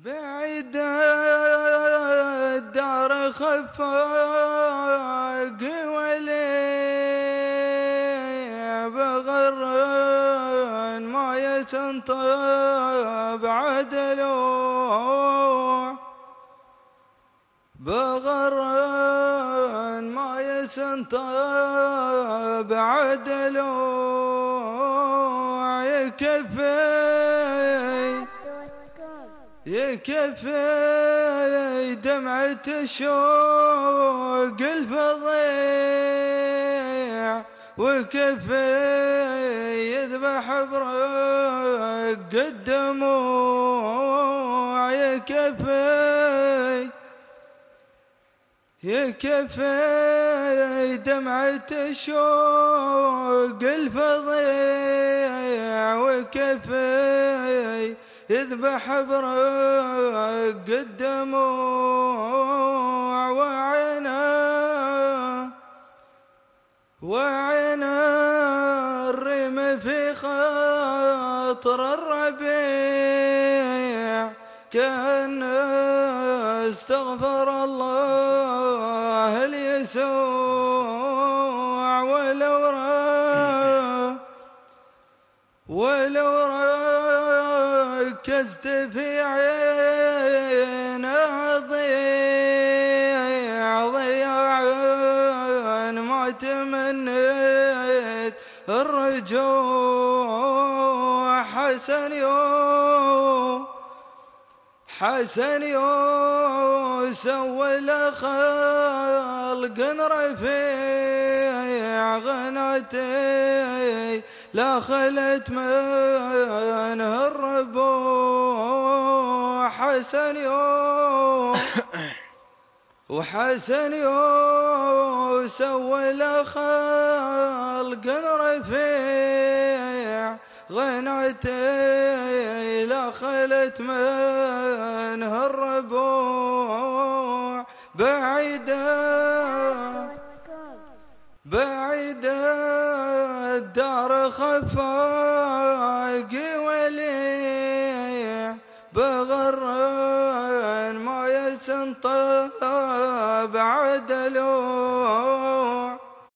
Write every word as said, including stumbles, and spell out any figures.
بعيد الدار خفاق ولي بغر ما يسنطب عدلوع بغر ما يسنطب عدلوع يكفي يكفي دمعة الشوق الفظيع وكفي يذبح برق الدموع يكفي يكفي دمعة الشوق الفظيع وكفي يذبح برق الدموع وعينا وعينا الريم في خاطر الربيع كأن استغفر الله اليسوع ولو را ولو ركزت في عينه ضيع ضياع ما تمنيت الرجوع حسن يوم حسن يوم سوى لخلق رفيع غناتي لا خلت منه الربوع حسن يوم وحسن يوم سوى لخلق رفيع غناتي لا خلت منه الربوع بعيدا بعيدا الدار خفاق ولي بغر ما يسنطب عدلوع